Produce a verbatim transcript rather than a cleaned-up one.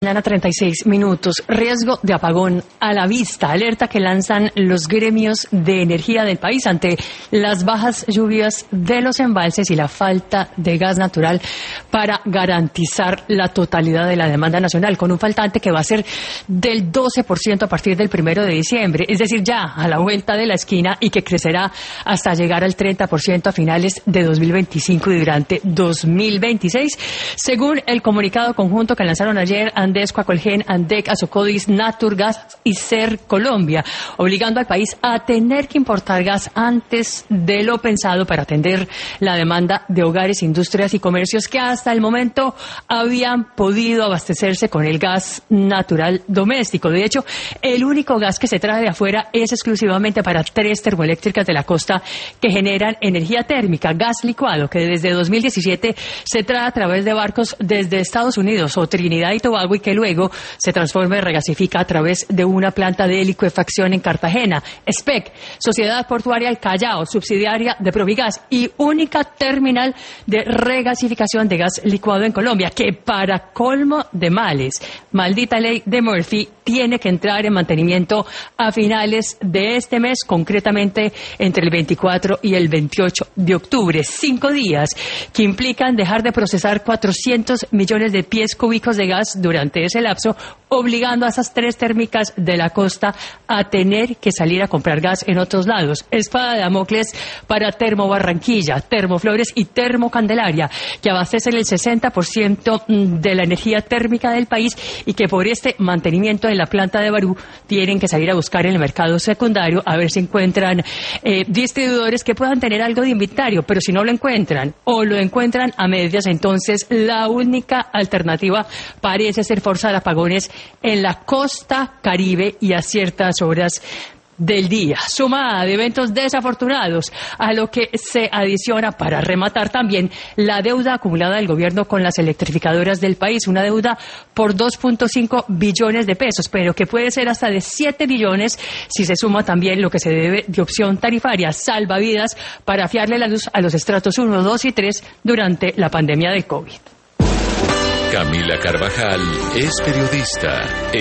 Mañana treinta y seis minutos, riesgo de apagón a la vista, alerta que lanzan los gremios de energía del país ante las bajas lluvias de los embalses y la falta de gas natural para garantizar la totalidad de la demanda nacional, con un faltante que va a ser del doce por ciento a partir del primero de diciembre, es decir, ya a la vuelta de la esquina, y que crecerá hasta llegar al treinta por ciento a finales de dos mil veinticinco y durante dos mil veintiséis, según el comunicado conjunto que lanzaron ayer Andesco, Acolgen, Andec, Asocodis, Naturgas y Ser Colombia, obligando al país a tener que importar gas antes de lo pensado para atender la demanda de hogares, industrias y comercios que hasta el momento habían podido abastecerse con el gas natural doméstico. De hecho, el único gas que se trae de afuera es exclusivamente para tres termoeléctricas de la costa que generan energía térmica, gas licuado, que desde dos mil diecisiete se trae a través de barcos desde Estados Unidos o Trinidad y Tobago, y que luego se transforma y regasifica a través de una planta de licuefacción en Cartagena. S P E C, Sociedad Portuaria El Callao, subsidiaria de Provigas y única terminal de regasificación de gas licuado en Colombia, que para colmo de males, maldita ley de Murphy, tiene que entrar en mantenimiento a finales de este mes, concretamente entre el veinticuatro y el veintiocho de octubre. Cinco días que implican dejar de procesar cuatrocientos millones de pies cúbicos de gas durante ese lapso, obligando a esas tres térmicas de la costa a tener que salir a comprar gas en otros lados. Espada de Damocles para Termo Barranquilla, Termoflores y Termo Candelaria, que abastecen el sesenta por ciento de la energía térmica del país y que por este mantenimiento en la planta de Barú tienen que salir a buscar en el mercado secundario a ver si encuentran eh, distribuidores que puedan tener algo de inventario, pero si no lo encuentran o lo encuentran a medias, entonces la única alternativa parece ser forzar apagones en la costa Caribe y a ciertas horas del día, sumada de eventos desafortunados, a lo que se adiciona, para rematar, también la deuda acumulada del gobierno con las electrificadoras del país, una deuda por dos punto cinco billones de pesos, pero que puede ser hasta de siete billones si se suma también lo que se debe de opción tarifaria, salvavidas para fiarle la luz a los estratos uno, dos y tres durante la pandemia del COVID. Camila Carvajal es periodista.